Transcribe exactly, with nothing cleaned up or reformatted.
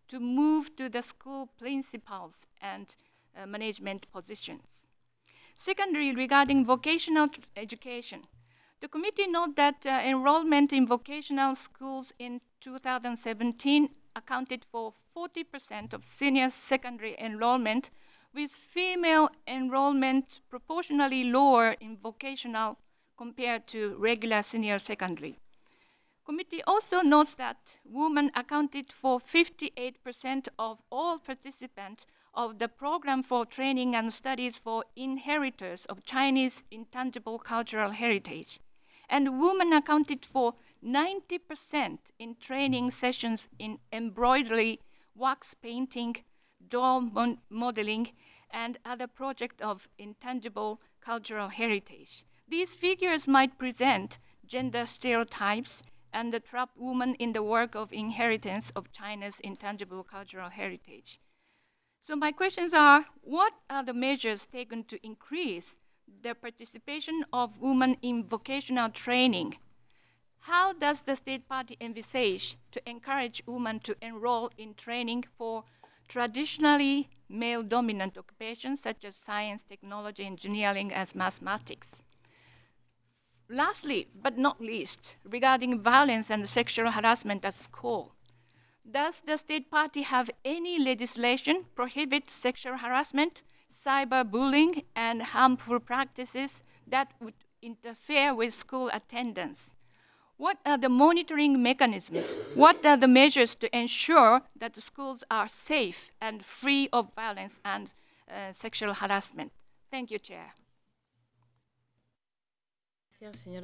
to move to the school principals and uh, management positions. Secondly, regarding vocational education, the committee noted that uh, enrollment in vocational schools in two thousand seventeen accounted for forty percent of senior secondary enrollment, with female enrollment proportionally lower in vocational compared to regular senior secondary. Committee also notes that women accounted for fifty-eight percent of all participants of the program for training and studies for inheritors of Chinese intangible cultural heritage. And women accounted for ninety percent in training sessions in embroidery, wax painting, doll mon- modeling, and other projects of intangible cultural heritage. These figures might present gender stereotypes and trap women in the work of inheritance of China's intangible cultural heritage. So my questions are, what are the measures taken to increase the participation of women in vocational training? How does the state party envisage to encourage women to enroll in training for traditionally male-dominant occupations such as science, technology, engineering, and mathematics? Lastly, but not least, regarding violence and sexual harassment at school, does the state party have any legislation prohibit sexual harassment, cyberbullying, and harmful practices that would interfere with school attendance? What are the monitoring mechanisms? What are the measures to ensure that the schools are safe and free of violence and uh, sexual harassment? Thank you, Chair.